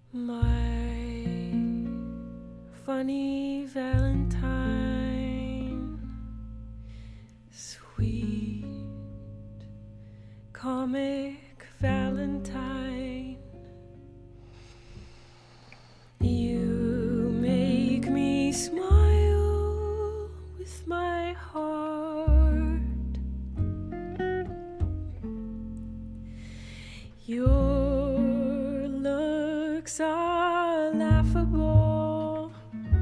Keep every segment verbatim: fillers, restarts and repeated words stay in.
My funny Valentine, sweet comic Valentine, you make me smile with my heart. Your looks are laughable,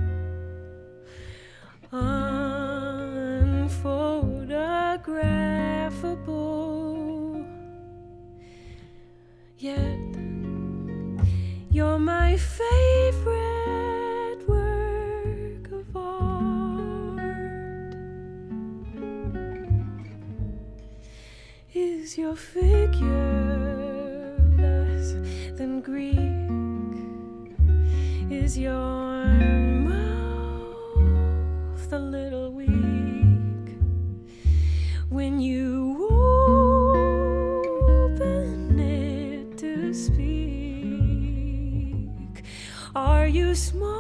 unphotographable, yet you're my favorite work of art. Is your figure less than Greek? Is your mouth a little weak when you open it to speak? Are you smart?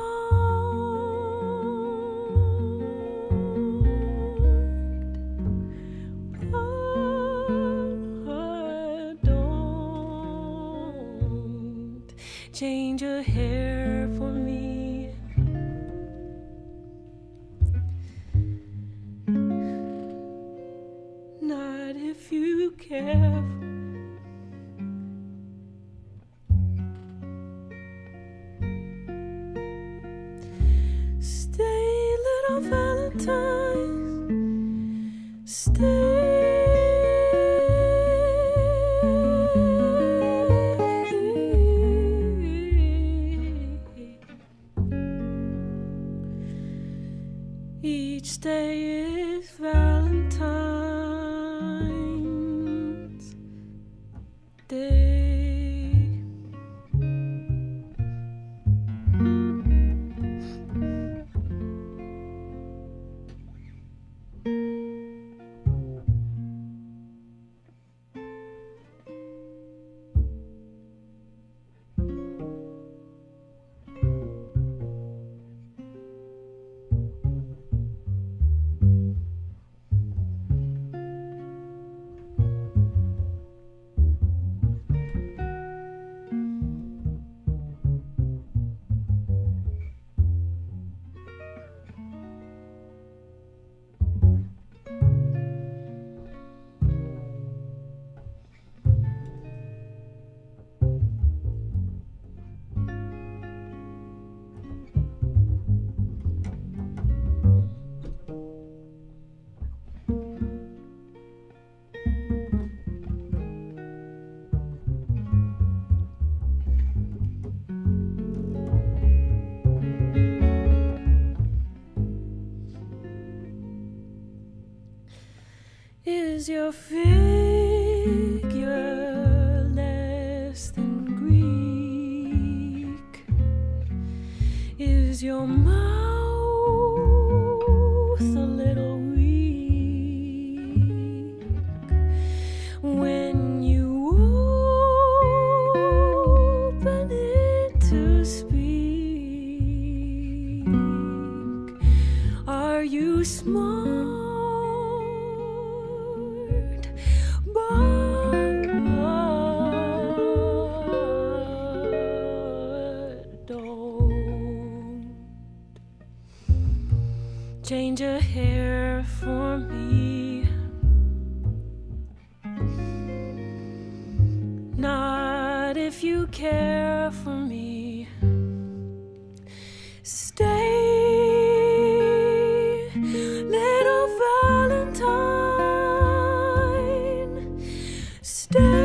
Oh, don't change a hair for me. Not if you care. Stay, little Valentine, stay. Each day is Valentine's Day. Is your figure less than Greek? Is your mouth a little weak when you open it to speak? Are you smart? Change a hair for me. Not if you care for me. Stay, little Valentine, stay.